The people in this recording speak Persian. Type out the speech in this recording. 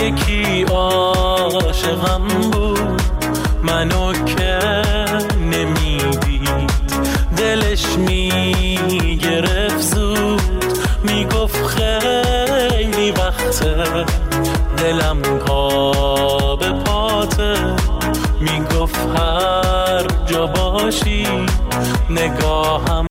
یکی عاشقم بود منو که نمیدید، دلش میگرفت زود، میگفت خیلی وقته دلم پا به پاته، میگفت هر جا باشی نگاهم